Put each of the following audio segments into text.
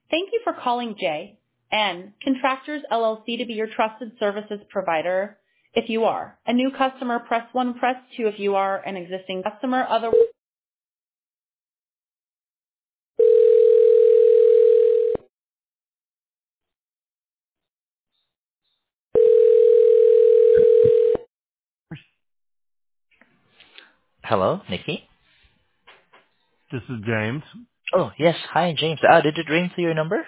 Thank you for calling J&N Contractors LLC to be your trusted services provider. If you are a new customer, press 1, press 2 if you are an existing customer. Hello, Nikki? This is James. Oh, yes. Hi, James. Did it ring to your number?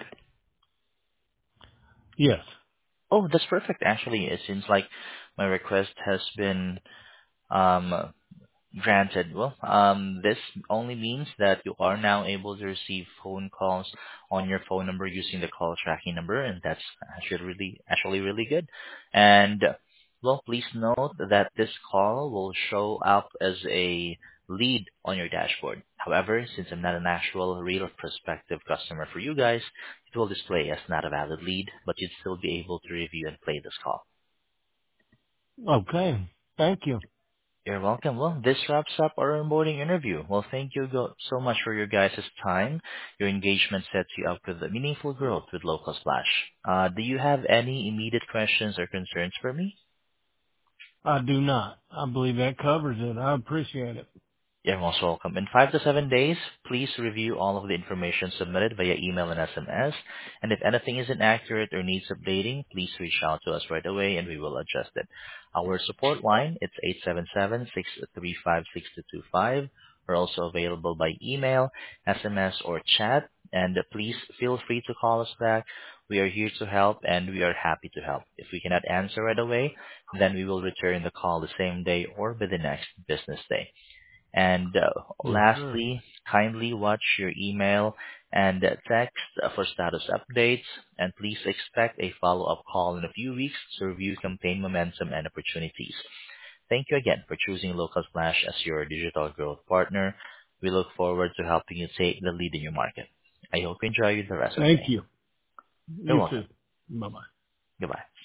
Yes. Oh, that's perfect. Actually, it seems like my request has been um, granted. Well, this only means that you are now able to receive phone calls on your phone number using the call tracking number, and that's actually really good. And well, please note that this call will show up as a lead on your dashboard. However, since I'm not an actual real prospective customer for you guys, it will display as not a valid lead, but you'd still be able to review and play this call. Okay. Thank you. You're welcome. Well, this wraps up our onboarding interview. Well, thank you so much for your guys' time. Your engagement sets you up with a meaningful growth with Local Splash. Do you have any immediate questions or concerns for me? I do not. I believe that covers it. I appreciate it. You're most welcome. In 5 to 7 days, please review all of the information submitted via email and SMS. And if anything isn't accurate or needs updating, please reach out to us right away and we will adjust it. Our support line, it's 877-635-6225. We're also available by email, SMS, or chat. And please feel free to call us back. We are here to help and we are happy to help. If we cannot answer right away, then we will return the call the same day or by the next business day. And Yes, sir. lastly, kindly watch your email and text for status updates, and please expect a follow-up call in a few weeks to review campaign momentum and opportunities. Thank you again for choosing Local Splash as your digital growth partner. We look forward to helping you take the lead in your market. I hope you enjoy the rest of the Thank day. you. You're You welcome. too. Bye bye. Goodbye.